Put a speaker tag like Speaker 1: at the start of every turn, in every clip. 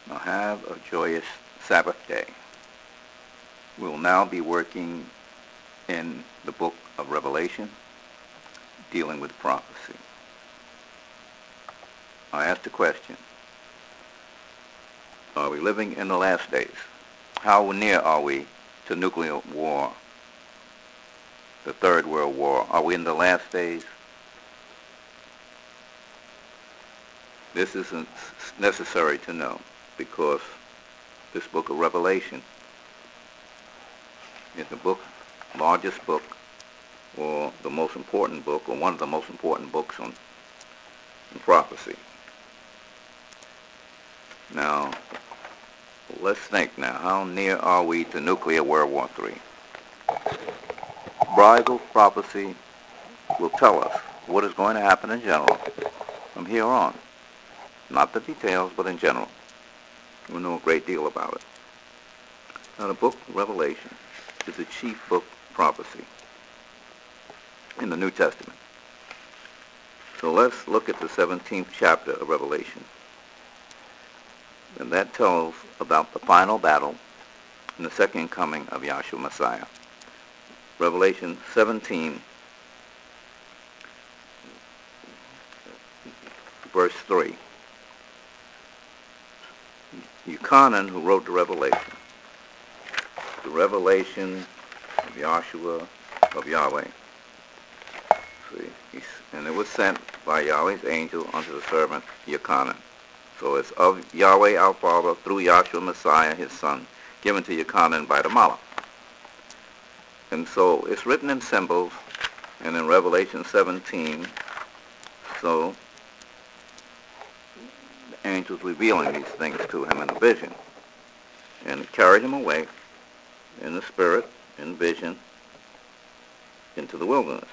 Speaker 1: Now have a joyous Sabbath day. We will now be working in the book of Revelation, dealing with prophecy. I ask the question, are we living in the last days? How near are we to nuclear war, the Third World War? Are we in the last days? This isn't necessary to know because this book of Revelation is the largest book, or the most important book, or one of the most important books on prophecy. Now, let's think now. How near are we to nuclear World War III? Bible prophecy will tell us what is going to happen in general from here on. Not the details, but in general. We know a great deal about it. Now, the book of Revelation is the chief book of prophecy in the New Testament. So let's look at the 17th chapter of Revelation. And that tells about the final battle and the second coming of Yahshua Messiah. Revelation 17, verse 3. Yuchanan, who wrote the revelation of Yahshua, of Yahweh. See, and it was sent by Yahweh's angel unto the servant Yuchanan. So it's of Yahweh our Father through Yahshua Messiah, his Son, given to Yuchanan by the Malach. And so it's written in symbols, and in Revelation 17, so the angels revealing these things to him in a vision, and carried him away in the spirit, in vision, into the wilderness.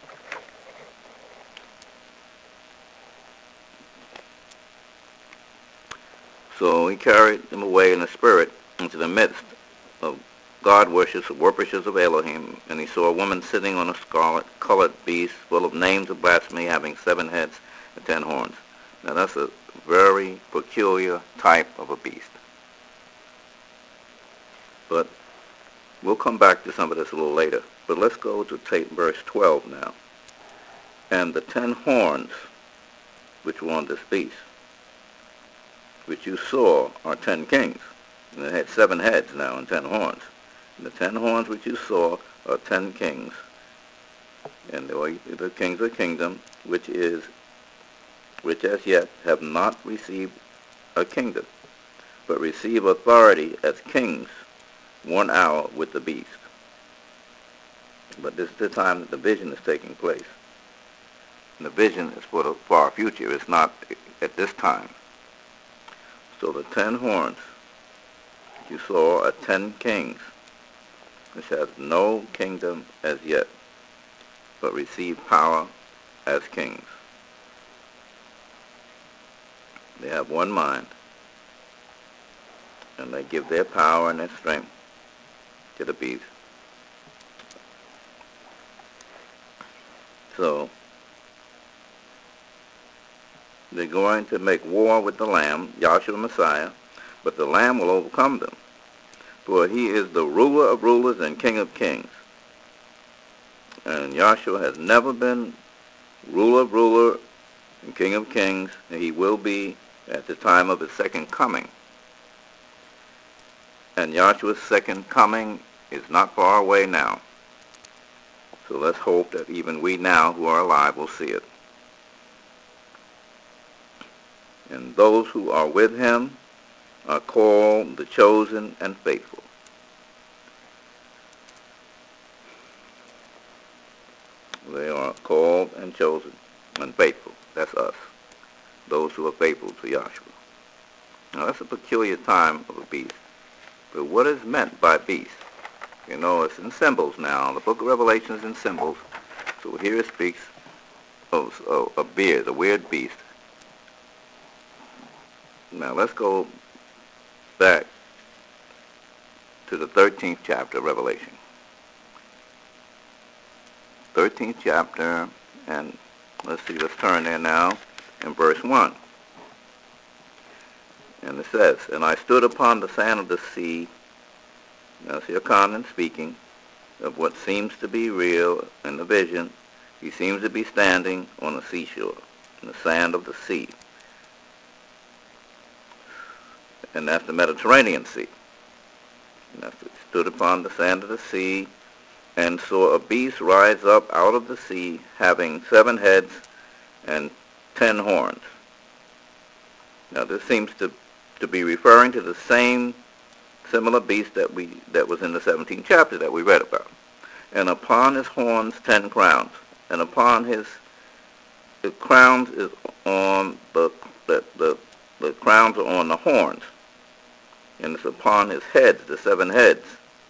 Speaker 1: So he carried them away in the spirit into the midst of God worshippers of Elohim, and he saw a woman sitting on a scarlet-colored beast full of names of blasphemy, having 7 heads and 10 horns. Now that's a very peculiar type of a beast. But we'll come back to some of this a little later. But let's go to verse 12 now. And the 10 horns which were on this beast, which you saw, are 10 kings. And it had 7 heads now and 10 horns. And the 10 horns which you saw are 10 kings. And they were the kings of the kingdom, which as yet have not received a kingdom, but receive authority as kings 1 hour with the beast. But this is the time that the vision is taking place. And the vision is for the far future. It's not at this time. So the 10 horns you saw are 10 kings, which has no kingdom as yet, but receive power as kings. They have one mind, and they give their power and their strength to the beast. So they're going to make war with the Lamb, Yahshua Messiah, but the Lamb will overcome them, for he is the ruler of rulers and King of kings. And Yahshua has never been ruler and King of kings, and he will be at the time of his second coming. And Yahshua's second coming is not far away now. So let's hope that even we now who are alive will see it. And those who are with him are called the chosen and faithful. They are called and chosen and faithful. That's us. Those who are faithful to Yahshua. Now that's a peculiar time of a beast. But what is meant by beast? You know, it's in symbols now. The book of Revelation is in symbols. So here it speaks of a beard, a weird beast. Now let's go back to the 13th chapter of Revelation. 13th chapter, and let's turn there now in verse 1. And it says, "And I stood upon the sand of the sea," that's Yochanan speaking, of what seems to be real in the vision. He seems to be standing on the seashore, in the sand of the sea. And that's the Mediterranean Sea. And that's it. Stood upon the sand of the sea, and saw a beast rise up out of the sea, having 7 heads and 10 horns. Now this seems to be referring to the same similar beast that was in the 17th chapter that we read about. And upon his horns 10 crowns, and upon his crowns is on the crowns are on the horns, and it's upon his heads, the 7 heads,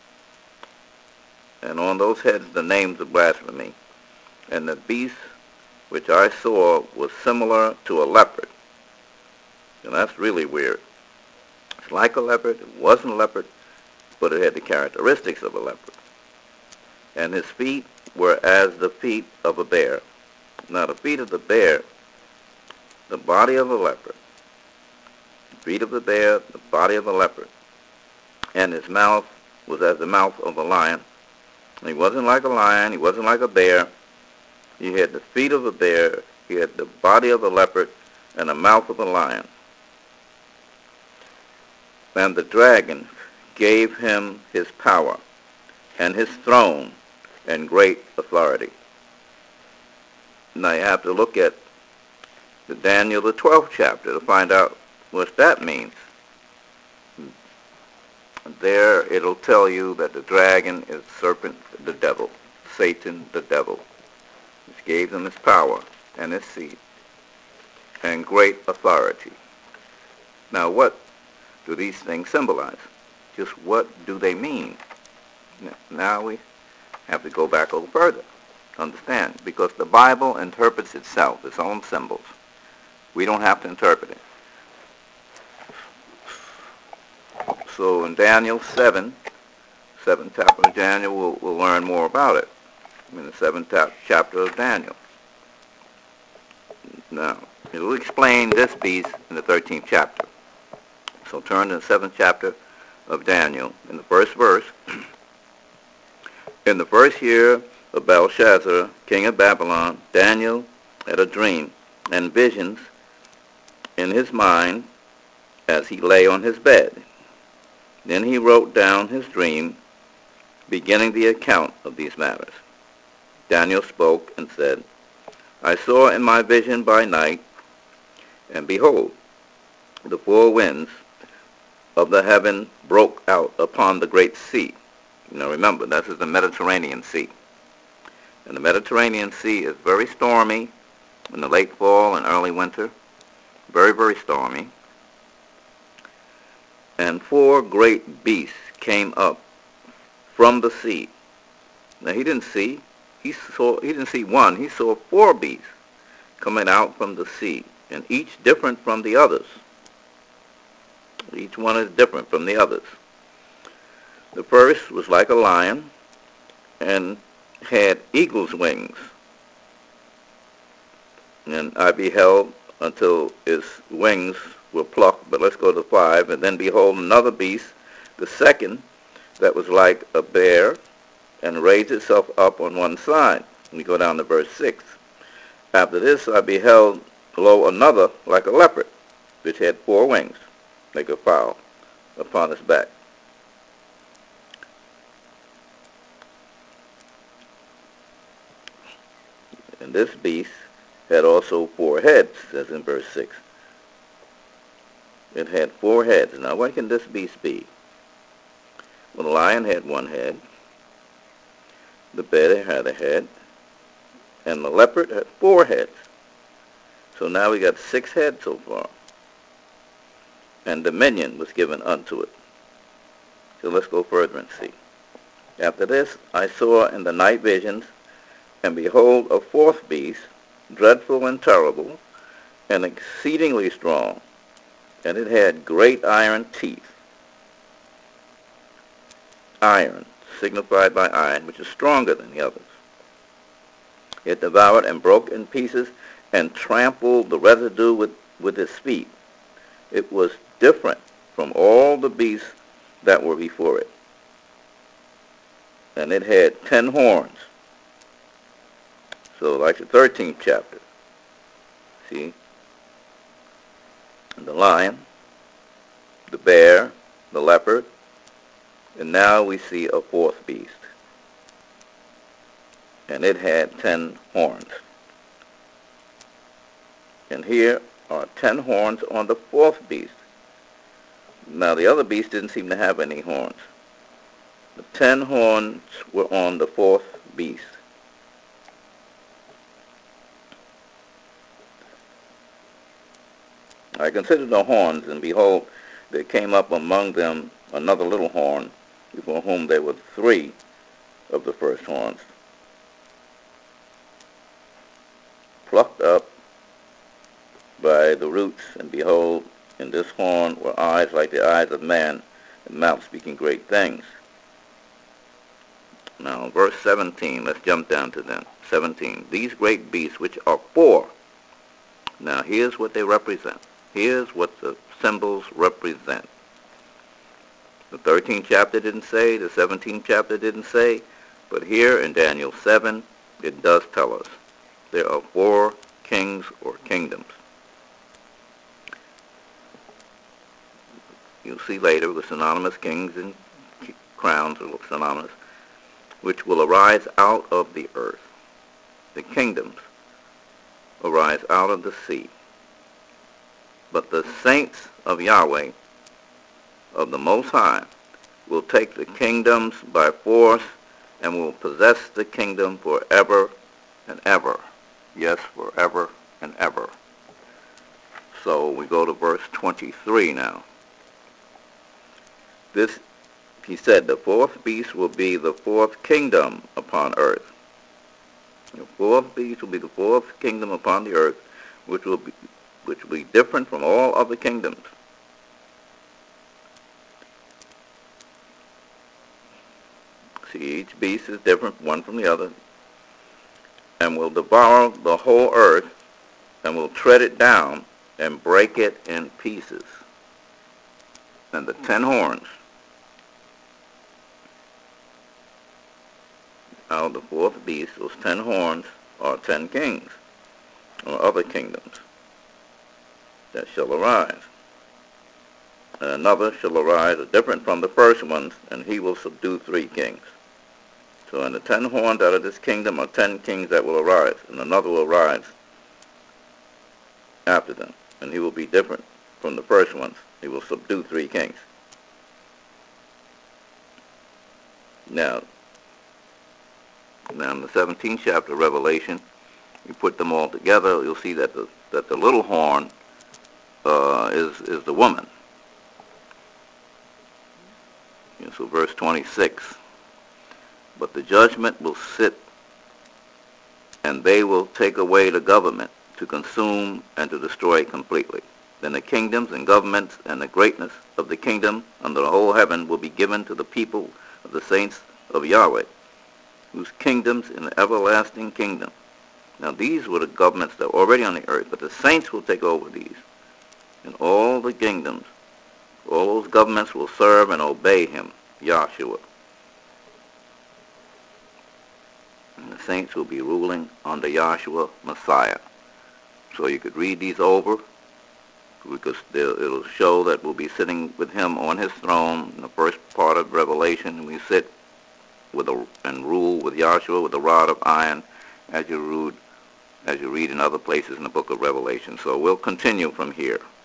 Speaker 1: and on those heads the names of blasphemy. And the beast which I saw was similar to a leopard. And that's really weird. It's like a leopard. It wasn't a leopard, but it had the characteristics of a leopard. And his feet were as the feet of a bear. Now the feet of the bear, the body of a leopard. The feet of the bear, the body of a leopard. And his mouth was as the mouth of a lion. He wasn't like a lion. He wasn't like a bear. He had the feet of a bear. He had the body of a leopard and the mouth of a lion. And the dragon gave him his power and his throne and great authority. Now you have to look at the Daniel, the 12th chapter, to find out what that means. There it'll tell you that the dragon is serpent, the devil, Satan, the devil, which gave him his power and his seat and great authority. Now what do these things symbolize? Just what do they mean? Now we have to go back a little further to understand, because the Bible interprets itself, its own symbols. We don't have to interpret it. So in Daniel 7th chapter of Daniel, we'll learn more about it. In the 7th chapter of Daniel. Now, it will explain this beast in the 13th chapter. So turn to the 7th chapter of Daniel, in the first verse. In the first year of Belshazzar, king of Babylon, Daniel had a dream and visions in his mind as he lay on his bed. Then he wrote down his dream, beginning the account of these matters. Daniel spoke and said, I saw in my vision by night, and behold, the 4 winds of the heaven broke out upon the great sea. Now remember, this is the Mediterranean Sea. And the Mediterranean Sea is very stormy in the late fall and early winter. Very, very stormy. And 4 great beasts came up from the sea. Now he didn't see one, he saw 4 beasts coming out from the sea, and each different from the others. Each one is different from the others. The first was like a lion and had eagle's wings. And I beheld until his wings were plucked, but let's go to 5. And then behold another beast, the second, that was like a bear, and raised itself up on one side. We go down to verse 6. After this I beheld, lo, another like a leopard, which had 4 wings, like a fowl, upon its back. And this beast had also 4 heads, as in verse 6. It had 4 heads. Now what can this beast be? Well, the lion had 1 head. The bear had a head. And the leopard had 4 heads. So now we got 6 heads so far. And dominion was given unto it. So let's go further and see. After this I saw in the night visions, and behold, a 4th beast, dreadful and terrible, and exceedingly strong, and it had great iron teeth. Iron, signified by iron, which is stronger than the others. It devoured and broke in pieces and trampled the residue with its feet. It was different from all the beasts that were before it. And it had 10 horns. So like the 13th chapter. See? And the lion, the bear, the leopard, and now we see a fourth beast. And it had 10 horns. And here are 10 horns on the fourth beast. Now the other beast didn't seem to have any horns. The 10 horns were on the fourth beast. I considered the horns, and behold, there came up among them another little horn, before whom there were 3 of the first horns, plucked up by the roots, and behold, in this horn were eyes like the eyes of man, and mouth speaking great things. Now, verse 17, let's jump down to them. 17, these great beasts, which are 4. Now, here's what they represent. Here's what the symbols represent. The 13th chapter didn't say, the 17th chapter didn't say, but here in Daniel 7, it does tell us. There are 4 kings or kingdoms. You'll see later the synonymous kings and crowns are synonymous, which will arise out of the earth. The kingdoms arise out of the sea. But the saints of Yahweh, of the Most High, will take the kingdoms by force and will possess the kingdom forever and ever. Yes, forever and ever. So we go to verse 23 now. This, he said, the fourth beast will be the fourth kingdom upon earth. The fourth beast will be the fourth kingdom upon the earth, which will be different from all other kingdoms. See, each beast is different one from the other, and will devour the whole earth, and will tread it down and break it in pieces. And the 10 horns out of the fourth beast, those 10 horns are 10 kings or other kingdoms that shall arise. And another shall arise different from the first ones, and he will subdue 3 kings. So in the 10 horns out of this kingdom are 10 kings that will arise, and another will arise after them, and he will be different from the first ones. He will subdue 3 kings. Now in the 17th chapter of Revelation, you put them all together, you'll see that the little horn is the woman. So verse 26, but the judgment will sit, and they will take away the government to consume and to destroy completely. Then the kingdoms and governments and the greatness of the kingdom under the whole heaven will be given to the people of the saints of Yahweh, whose kingdoms in the everlasting kingdom. Now these were the governments that were already on the earth, but the saints will take over these. And all the kingdoms, all those governments will serve and obey him, Yahshua. And the saints will be ruling under Yahshua, Messiah. So you could read these over, because it'll show that we'll be sitting with him on his throne in the first part of Revelation. We sit and rule with Yahshua with a rod of iron, as you read in other places in the book of Revelation. So we'll continue from here.